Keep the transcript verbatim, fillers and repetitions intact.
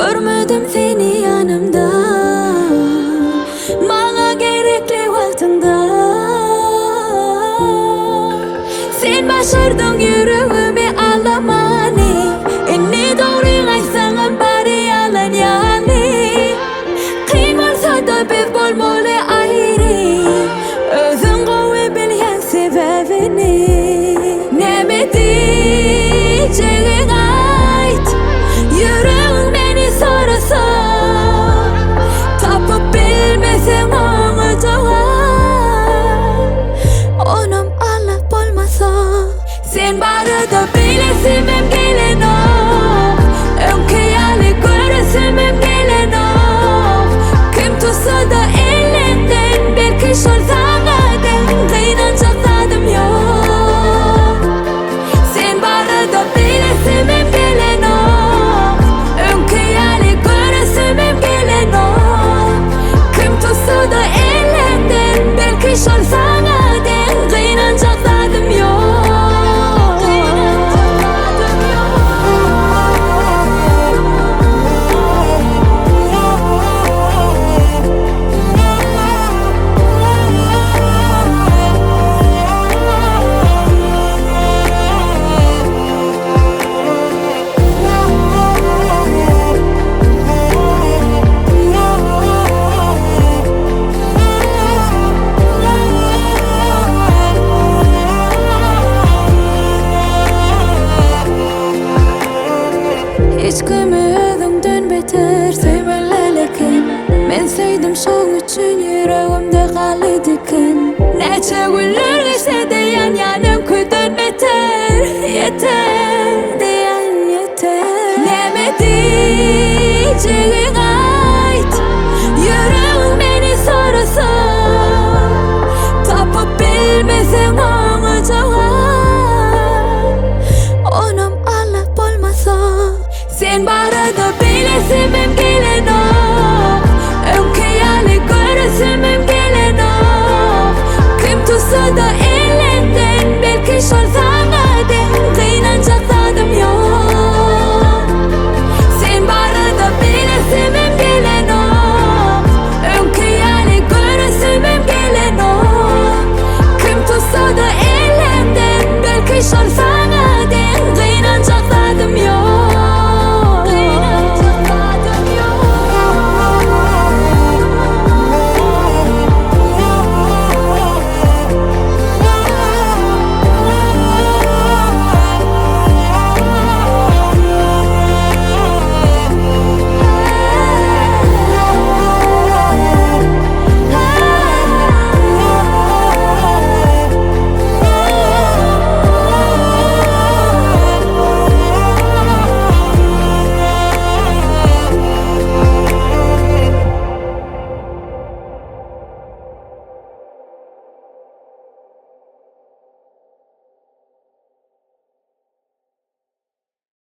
Görmedim seni yanımda, bana gerekli vaktinde. Sen başardın yüreğimi ağlamanı, inni doğru aysanın bari yalan yani. Kıymalsa da biz bolmalı ayrı, özün koyu bilyen sebebini. Ne mi diyeceğin ait, yüreğin beni sorasa, tapıp bilmesen onu cevap. Onum alıp olmasa, sen bari da bilesin benim gelen o. Ön hayali göresin gelen o. Kim tutsa da elinden, belki şol sana den, kıynanacak tadım yok. Sen bari da bilesin benim gelen o. Ön hayali göresin gelen o. Kim tutsa da elinden, belki şol sana den, kıynanacak tadım yok. Hiç kıymadımdan beter sevmelelekin. Ben sevdim şoň üçün yüreğimde kalıdıkın. Neçe günler